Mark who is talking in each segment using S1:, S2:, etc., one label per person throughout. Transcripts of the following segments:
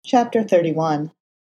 S1: Chapter 31.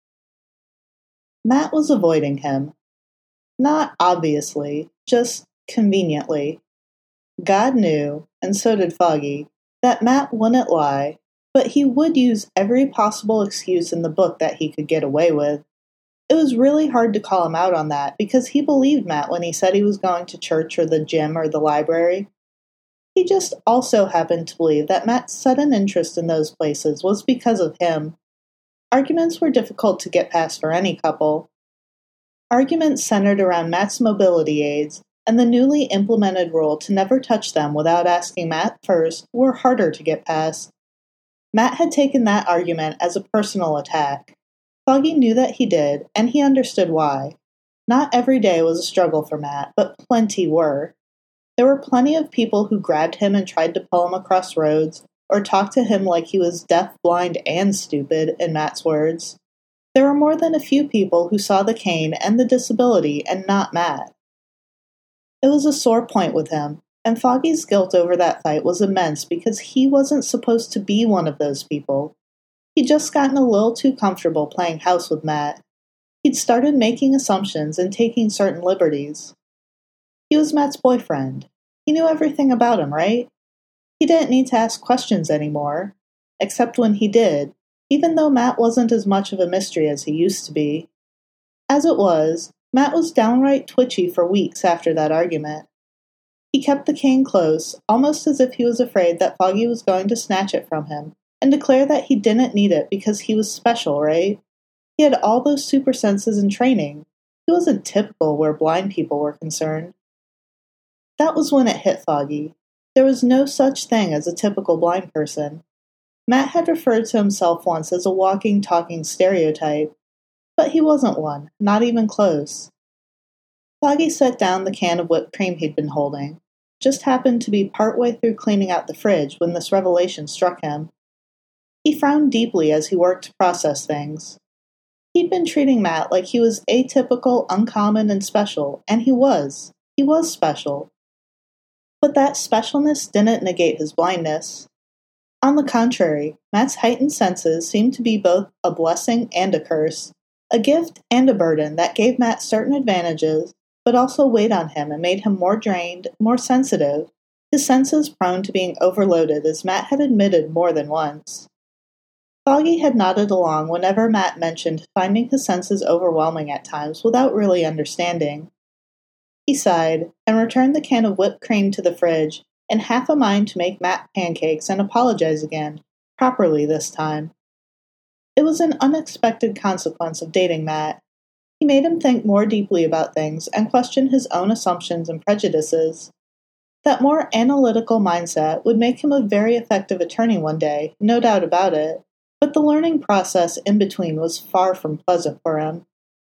S1: Matt was avoiding him. Not obviously, just conveniently. God knew, and so did Foggy, that Matt wouldn't lie, but he would use every possible excuse in the book that he could get away with. It was really hard to call him out on that because he believed Matt when he said he was going to church or the gym or the library. He just also happened to believe that Matt's sudden interest in those places was because of him. Arguments were difficult to get past for any couple. Arguments centered around Matt's mobility aids and the newly implemented rule to never touch them without asking Matt first were harder to get past. Matt had taken that argument as a personal attack. Foggy knew that he did, and he understood why. Not every day was a struggle for Matt, but plenty were. There were plenty of people who grabbed him and tried to pull him across roads, or talked to him like he was deaf, blind, and stupid, in Matt's words. There were more than a few people who saw the cane and the disability and not Matt. It was a sore point with him, and Foggy's guilt over that fight was immense because he wasn't supposed to be one of those people. He'd just gotten a little too comfortable playing house with Matt. He'd started making assumptions and taking certain liberties. He was Matt's boyfriend. He knew everything about him, right? He didn't need to ask questions anymore, except when he did, even though Matt wasn't as much of a mystery as he used to be. As it was, Matt was downright twitchy for weeks after that argument. He kept the cane close, almost as if he was afraid that Foggy was going to snatch it from him, and declare that he didn't need it because he was special, right? He had all those super senses and training. He wasn't typical where blind people were concerned. That was when it hit Foggy. There was no such thing as a typical blind person. Matt had referred to himself once as a walking, talking stereotype, but he wasn't one, not even close. Foggy set down the can of whipped cream he'd been holding. Just happened to be partway through cleaning out the fridge when this revelation struck him. He frowned deeply as he worked to process things. He'd been treating Matt like he was atypical, uncommon, and special, and he was. He was special. But that specialness didn't negate his blindness. On the contrary, Matt's heightened senses seemed to be both a blessing and a curse, a gift and a burden that gave Matt certain advantages, but also weighed on him and made him more drained, more sensitive, his senses prone to being overloaded as Matt had admitted more than once. Foggy had nodded along whenever Matt mentioned finding his senses overwhelming at times without really understanding. He sighed, and returned the can of whipped cream to the fridge, in half a mind to make Matt pancakes and apologize again, properly this time. It was an unexpected consequence of dating Matt. He made him think more deeply about things and question his own assumptions and prejudices. That more analytical mindset would make him a very effective attorney one day, no doubt about it, but the learning process in between was far from pleasant for him.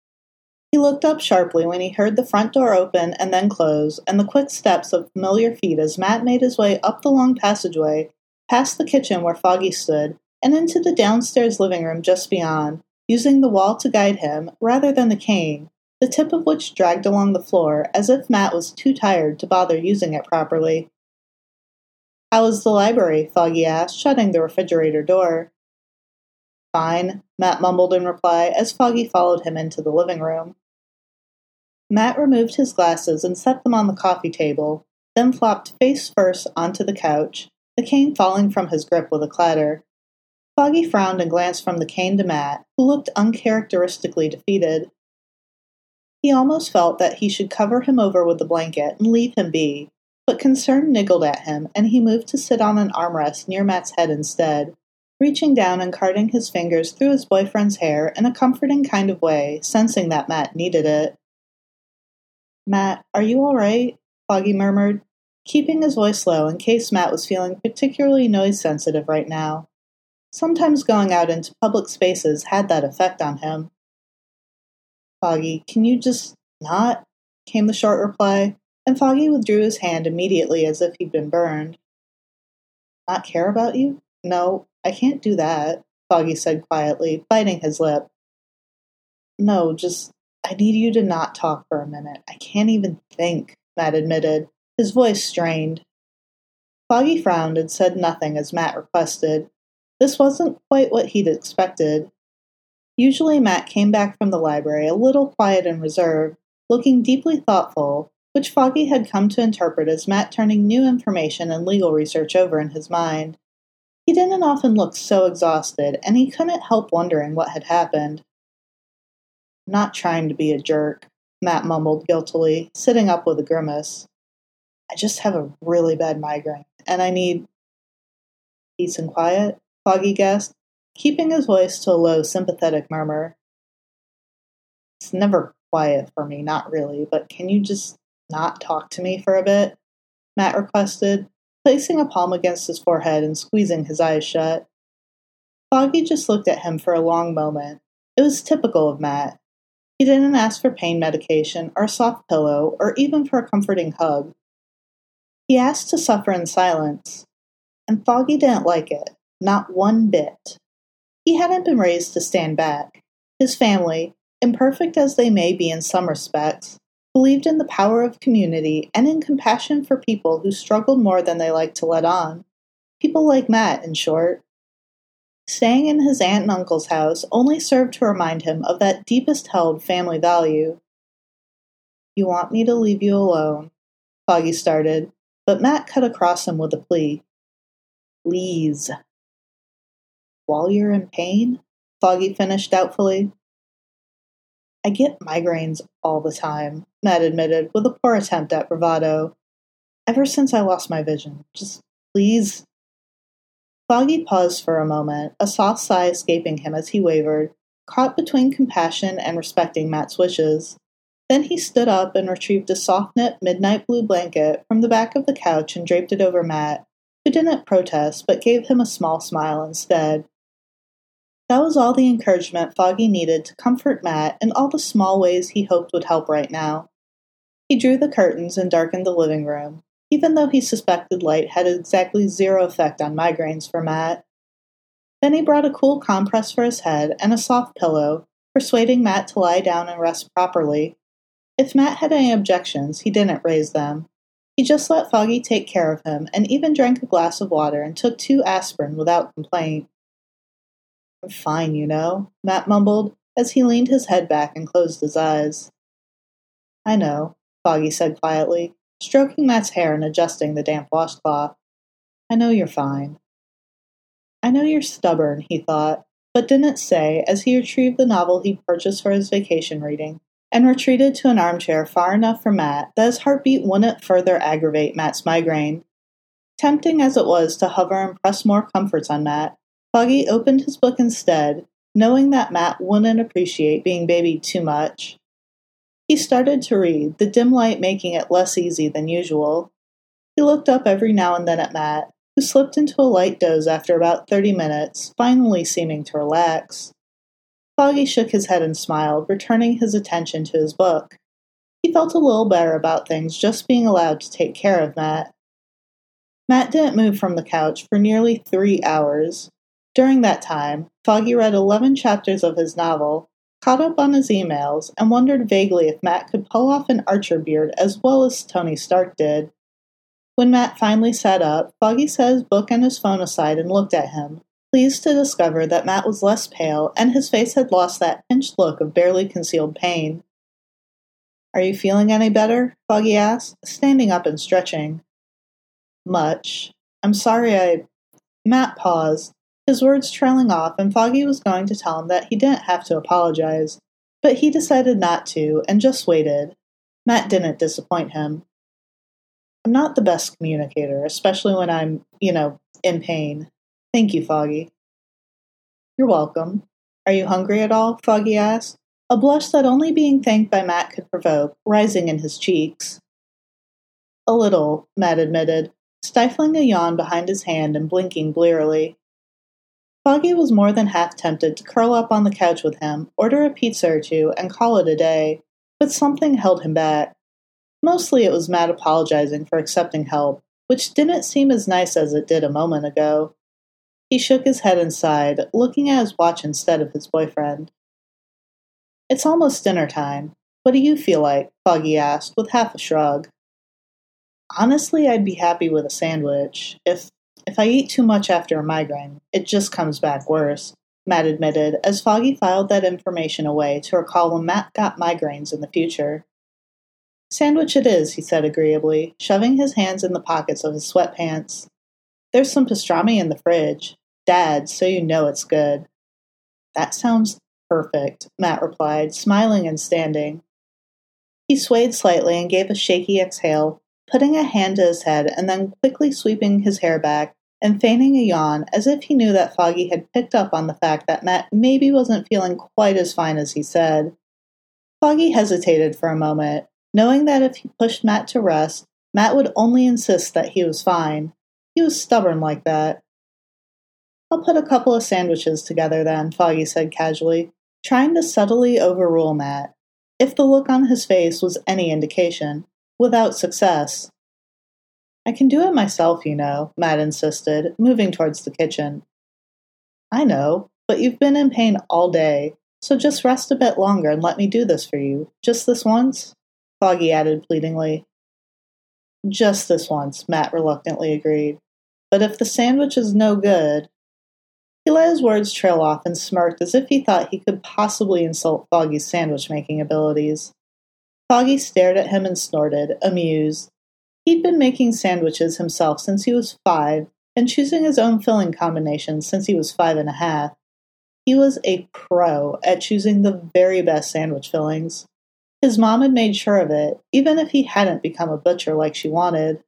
S1: He looked up sharply when he heard the front door open and then close, and the quick steps of familiar feet as Matt made his way up the long passageway, past the kitchen where Foggy stood, and into the downstairs living room just beyond, using the wall to guide him rather than the cane, the tip of which dragged along the floor as if Matt was too tired to bother using it properly. "How was the library?" Foggy asked, shutting the refrigerator door. "Fine," Matt mumbled in reply as Foggy followed him into the living room. Matt removed his glasses and set them on the coffee table, then flopped face first onto the couch, the cane falling from his grip with a clatter. Foggy frowned and glanced from the cane to Matt, who looked uncharacteristically defeated. He almost felt that he should cover him over with the blanket and leave him be, but concern niggled at him, and he moved to sit on an armrest near Matt's head instead, reaching down and carting his fingers through his boyfriend's hair in a comforting kind of way, sensing that Matt needed it. "Matt, are you all right?" Foggy murmured, keeping his voice low in case Matt was feeling particularly noise-sensitive right now. Sometimes going out into public spaces had that effect on him. "Foggy, can you just not?" came the short reply, and Foggy withdrew his hand immediately as if he'd been burned. "Not care about you? No, I can't do that," Foggy said quietly, biting his lip. "No, just, I need you to not talk for a minute. I can't even think," Matt admitted, his voice strained. Foggy frowned and said nothing as Matt requested. This wasn't quite what he'd expected. Usually Matt came back from the library a little quiet and reserved, looking deeply thoughtful, which Foggy had come to interpret as Matt turning new information and legal research over in his mind. He didn't often look so exhausted, and he couldn't help wondering what had happened. "I'm not trying to be a jerk," Matt mumbled guiltily, sitting up with a grimace. "I just have a really bad migraine, and I need—" "Peace and quiet?" Foggy guessed, keeping his voice to a low, sympathetic murmur. "It's never quiet for me, not really, but can you just not talk to me for a bit?" Matt requested, placing a palm against his forehead and squeezing his eyes shut. Foggy just looked at him for a long moment. It was typical of Matt. He didn't ask for pain medication or a soft pillow or even for a comforting hug. He asked to suffer in silence, and Foggy didn't like it, not one bit. He hadn't been raised to stand back. His family, imperfect as they may be in some respects, believed in the power of community and in compassion for people who struggled more than they liked to let on. People like Matt, in short. Staying in his aunt and uncle's house only served to remind him of that deepest-held family value. "You want me to leave you alone," Foggy started, but Matt cut across him with a plea. "Please." "While you're in pain?" Foggy finished doubtfully. "I get migraines all the time," Matt admitted, with a poor attempt at bravado. "Ever since I lost my vision. Just please." Foggy paused for a moment, a soft sigh escaping him as he wavered, caught between compassion and respecting Matt's wishes. Then he stood up and retrieved a soft-knit midnight blue blanket from the back of the couch and draped it over Matt, who didn't protest but gave him a small smile instead. That was all the encouragement Foggy needed to comfort Matt in all the small ways he hoped would help right now. He drew the curtains and darkened the living room, even though he suspected light had exactly zero effect on migraines for Matt. Then he brought a cool compress for his head and a soft pillow, persuading Matt to lie down and rest properly. If Matt had any objections, he didn't raise them. He just let Foggy take care of him and even drank a glass of water and took 2 aspirin without complaint. "I'm fine, you know," Matt mumbled, as he leaned his head back and closed his eyes. "I know," Foggy said quietly, stroking Matt's hair and adjusting the damp washcloth. "I know you're fine." "I know you're stubborn," he thought, but didn't say as he retrieved the novel he'd purchased for his vacation reading and retreated to an armchair far enough from Matt that his heartbeat wouldn't further aggravate Matt's migraine. Tempting as it was to hover and press more comforts on Matt, Foggy opened his book instead, knowing that Matt wouldn't appreciate being babied too much. He started to read, the dim light making it less easy than usual. He looked up every now and then at Matt, who slipped into a light doze after about 30 minutes, finally seeming to relax. Foggy shook his head and smiled, returning his attention to his book. He felt a little better about things just being allowed to take care of Matt. Matt didn't move from the couch for nearly 3 hours. During that time, Foggy read 11 chapters of his novel, caught up on his emails, and wondered vaguely if Matt could pull off an Archer beard as well as Tony Stark did. When Matt finally sat up, Foggy set his book and his phone aside and looked at him, pleased to discover that Matt was less pale and his face had lost that pinched look of barely concealed pain. "Are you feeling any better?" Foggy asked, standing up and stretching. "Much. I'm sorry Matt paused, his words trailing off, and Foggy was going to tell him that he didn't have to apologize, but he decided not to and just waited. Matt didn't disappoint him. "I'm not the best communicator, especially when I'm, in pain. Thank you, Foggy." "You're welcome. Are you hungry at all?" Foggy asked, a blush that only being thanked by Matt could provoke, rising in his cheeks. "A little," Matt admitted, stifling a yawn behind his hand and blinking blearily. Foggy was more than half tempted to curl up on the couch with him, order a pizza or two, and call it a day, but something held him back. Mostly it was Matt apologizing for accepting help, which didn't seem as nice as it did a moment ago. He shook his head and sighed, looking at his watch instead of his boyfriend. "It's almost dinner time. What do you feel like?" Foggy asked, with half a shrug. "Honestly, I'd be happy with a sandwich, if If I eat too much after a migraine, it just comes back worse, Matt admitted as Foggy filed that information away to recall when Matt got migraines in the future. Sandwich it is, he said agreeably, shoving his hands in the pockets of his sweatpants. There's some pastrami in the fridge. Dad's, so you know it's good. That sounds perfect, Matt replied, smiling and standing. He swayed slightly and gave a shaky exhale, putting a hand to his head and then quickly sweeping his hair back and feigning a yawn as if he knew that Foggy had picked up on the fact that Matt maybe wasn't feeling quite as fine as he said. Foggy hesitated for a moment, knowing that if he pushed Matt to rest, Matt would only insist that he was fine. He was stubborn like that. I'll put a couple of sandwiches together then, Foggy said casually, trying to subtly overrule Matt, if the look on his face was any indication, without success. I can do it myself, you know, Matt insisted, moving towards the kitchen. I know, but you've been in pain all day, so just rest a bit longer and let me do this for you. Just this once? Foggy added pleadingly. Just this once, Matt reluctantly agreed. But if the sandwich is no good... He let his words trail off and smirked as if he thought he could possibly insult Foggy's sandwich-making abilities. Foggy stared at him and snorted, amused. He'd been making sandwiches himself since he was 5, and choosing his own filling combinations since he was 5.5. He was a pro at choosing the very best sandwich fillings. His mom had made sure of it, even if he hadn't become a butcher like she wanted.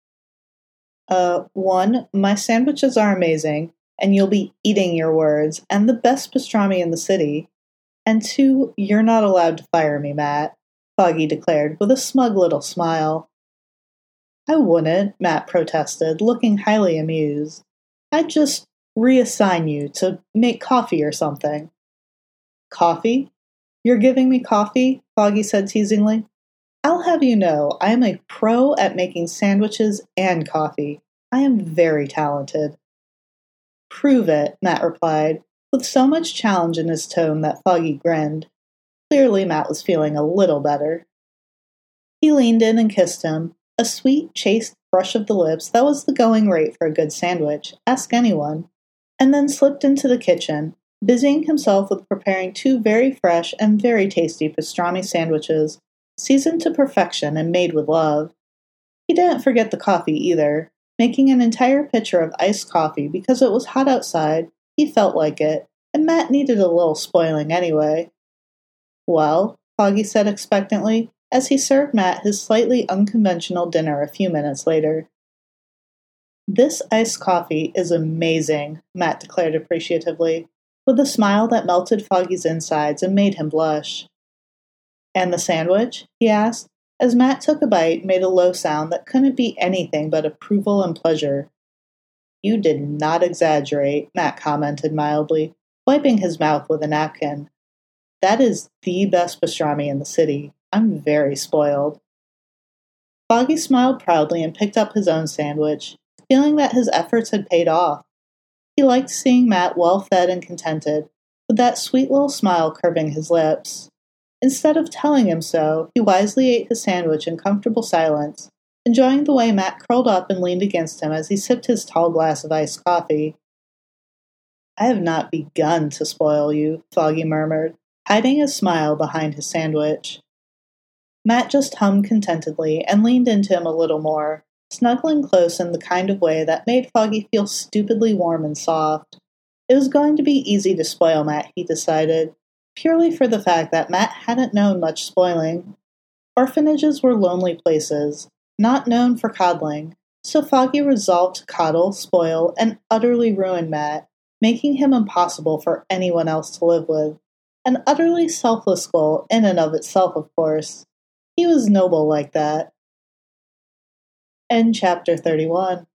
S1: 1, my sandwiches are amazing, and you'll be eating your words, and the best pastrami in the city. And 2, you're not allowed to fire me, Matt, Foggy declared with a smug little smile. I wouldn't, Matt protested, looking highly amused. I'd just reassign you to make coffee or something. Coffee? You're giving me coffee? Foggy said teasingly. I'll have you know, I am a pro at making sandwiches and coffee. I am very talented. Prove it, Matt replied, with so much challenge in his tone that Foggy grinned. Clearly Matt was feeling a little better. He leaned in and kissed him, a sweet, chaste brush of the lips that was the going rate for a good sandwich, ask anyone, and then slipped into the kitchen, busying himself with preparing 2 very fresh and very tasty pastrami sandwiches, seasoned to perfection and made with love. He didn't forget the coffee either, making an entire pitcher of iced coffee because it was hot outside, he felt like it, and Matt needed a little spoiling anyway. Well, Foggy said expectantly, as he served Matt his slightly unconventional dinner a few minutes later. This iced coffee is amazing, Matt declared appreciatively, with a smile that melted Foggy's insides and made him blush. And the sandwich? He asked, as Matt took a bite and made a low sound that couldn't be anything but approval and pleasure. You did not exaggerate, Matt commented mildly, wiping his mouth with a napkin. That is the best pastrami in the city. I'm very spoiled. Foggy smiled proudly and picked up his own sandwich, feeling that his efforts had paid off. He liked seeing Matt well-fed and contented, with that sweet little smile curving his lips. Instead of telling him so, he wisely ate his sandwich in comfortable silence, enjoying the way Matt curled up and leaned against him as he sipped his tall glass of iced coffee. I have not begun to spoil you, Foggy murmured, hiding his smile behind his sandwich. Matt just hummed contentedly and leaned into him a little more, snuggling close in the kind of way that made Foggy feel stupidly warm and soft. It was going to be easy to spoil Matt, he decided, purely for the fact that Matt hadn't known much spoiling. Orphanages were lonely places, not known for coddling, so Foggy resolved to coddle, spoil, and utterly ruin Matt, making him impossible for anyone else to live with. An utterly selfless goal in and of itself, of course. He was noble like that. End chapter 31.